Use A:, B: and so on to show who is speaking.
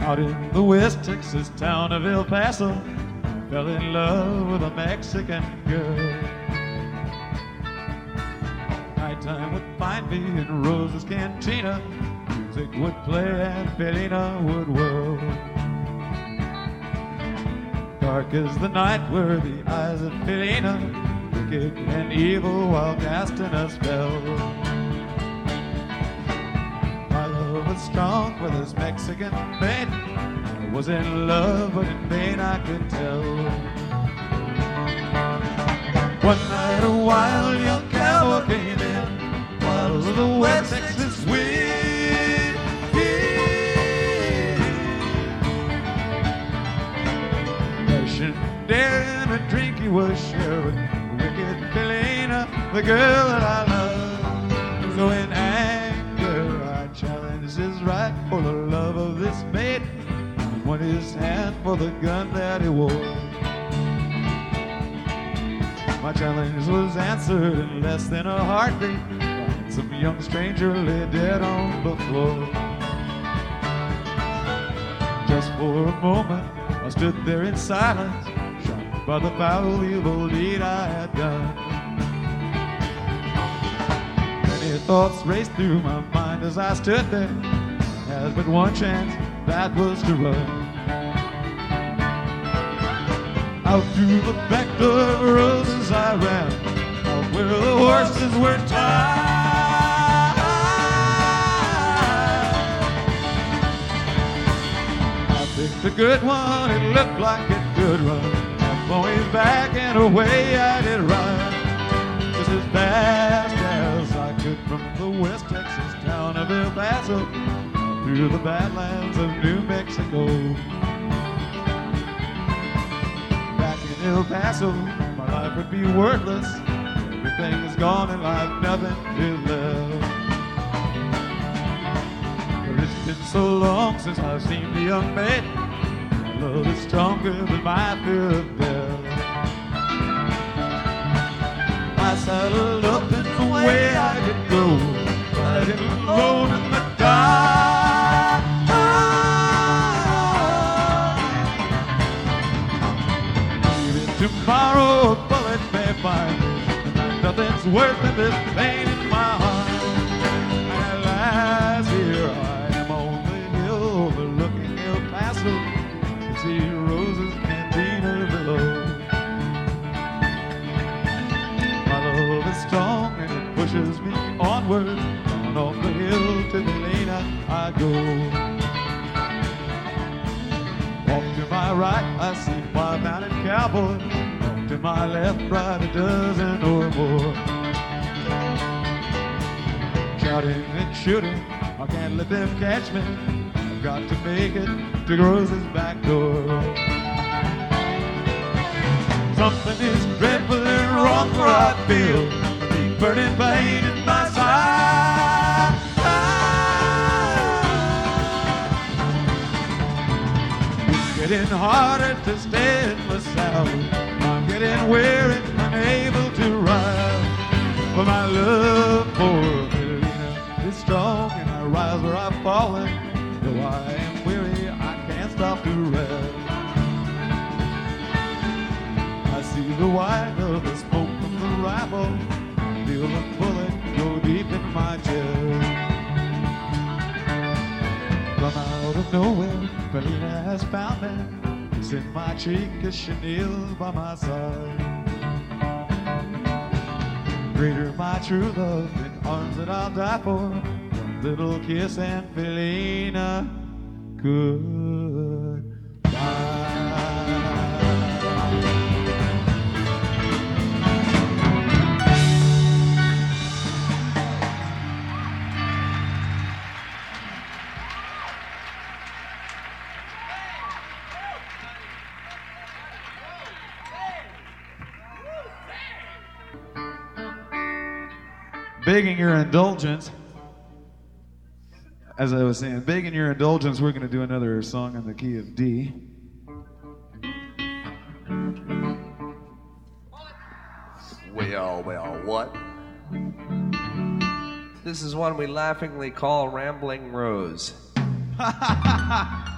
A: Out in the West Texas town of El Paso, fell in love with a Mexican girl. Nighttime would find me in Rose's Cantina. Music would play and Felina would whirl. Dark as the night were the eyes of Felina, wicked and evil while casting a spell. My love was strong for this Mexican maiden. I was in love, but in vain I could tell. One night a wild young cowboy came in, wild as the West Texas wind. Daring a drink he was sharing, wicked Felina, the girl that I love. So in anger I challenged his right for the love of this maiden, and won his hand for the gun that he wore. My challenge was answered in less than a heartbeat. Some young stranger lay dead on the floor. Just for a moment I stood there in silence, shocked by the foul evil deed I had done. Many thoughts raced through my mind as I stood there. I had but one chance, that was to run. Out through the back door of Roses I ran, out where the horses were tied. I picked a good one, it looked like it could run. I'm always back and away I did run, just as fast as I could from the West Texas town of El Paso through the badlands of New Mexico. Back in El Paso, my life would be worthless. Everything is gone in life, nothing is left. But it's been so long since I've seen the young maiden. My love is stronger than my fear of death. I saddled up and away I could go, riding alone in the dark. Even tomorrow a bullet may find me, nothing's worse than this pain in my heart. And at last here I am on the hill overlooking El Paso. I see Rose's Cantina below. My love is strong and it pushes me onward. On off the hill to Felina I go. Off to my right I see 5 mounted cowboys. Off to my left, right, a dozen or more. Shouting and shooting, I can't let them catch me. I've got to make it to Rose's back door. Something is dreadful and wrong, for I feel a deep burning pain in my side. It's getting harder to stay in the saddle. I'm getting weary, unable to ride. But my love for Felina is strong, and I rise where I've fallen. Though I am weary, I can't stop to rest. I see the white of the smoke from the rifle, feel the bullet go deep in my chest. From out of nowhere, Felina has found me. It's in my cheek as she kneels by my side. Greater my true love than arms that I'll die for. One little kiss and Felina goodbye. Begging your indulgence, as I was saying, begging your indulgence, we're going to do another song in the key of D.
B: Well, what?
C: This is one we laughingly call Rambling Rose.